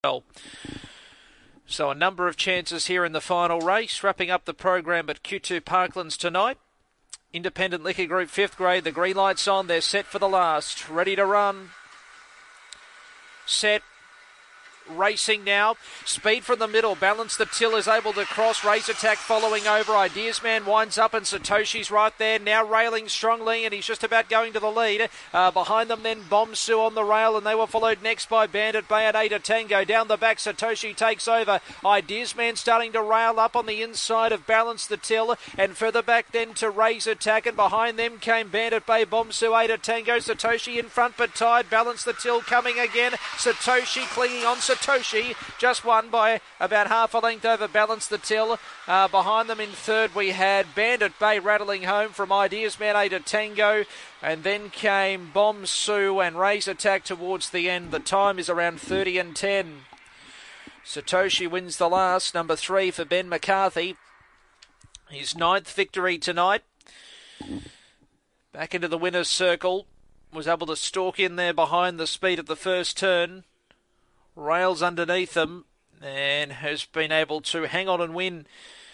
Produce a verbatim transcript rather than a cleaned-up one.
well. So a number of chances here in the final race. Wrapping up the program at Q two Parklands tonight. Independent Liquor Group fifth grade. The green light's on. They're set for the last. Ready to run. Set. Racing now. Speed from the middle. Balance the Till is able to cross. Race Attack following over. Ideas Man winds up and Satoshi's right there. Now railing strongly and he's just about going to the lead. Uh, behind them then Bomb Sue on the rail and they were followed next by Bandit Bay at Ada Tango. Down the back Satoshi takes over. Ideas Man starting to rail up on the inside of Balance the Till and further back then to Raise Attack and behind them came Bandit Bay, Bomb Sue, Ada Tango. Satoshi in front but tied. Balance the Till coming again. Satoshi clinging on. Satoshi just won by about half a length over Balance the Till. Uh, behind them in third we had Bandit Bay rattling home from Ideas Man, Ada Tango. And then came Bomb Sue and Raise Attack towards the end. The time is around thirty and ten. Satoshi wins the last. Number three for Ben McCarthy. His ninth victory tonight. Back into the winner's circle. Was able to stalk in there behind the speed of the first turn. Rails underneath them and has been able to hang on and win